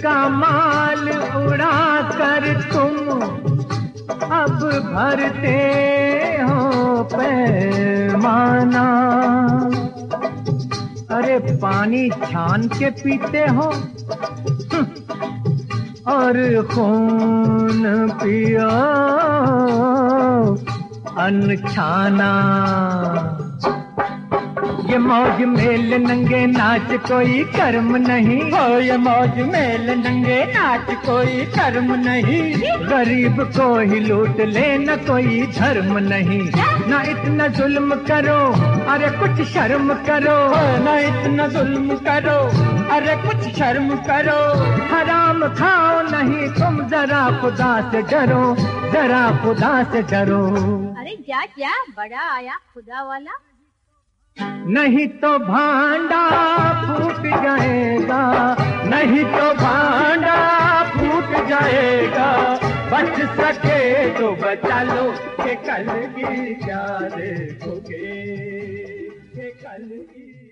का माल उड़ा कर तुम अब भरते हो पैमाना। अरे पानी छान के पीते हो और खून पियो अनछाना। ये मौज मेल नंगे नाच कोई कर्म नहीं हो, ये मौज मेल नंगे नाच कोई कर्म नहीं। गरीब को ही लूट ले न कोई धर्म नहीं। ना इतना जुल्म करो अरे कुछ शर्म करो, ना इतना जुल्म करो अरे कुछ शर्म करो। हराम खाओ नहीं तुम जरा खुदा से डरो, जरा खुदा से डरो। अरे क्या क्या बड़ा आया खुदा वाला। नहीं तो भांडा फूट जाएगा, नहीं तो भांडा फूट जाएगा। बच सके तो बचा लो कि कल की क्या देखोगे, कि कल की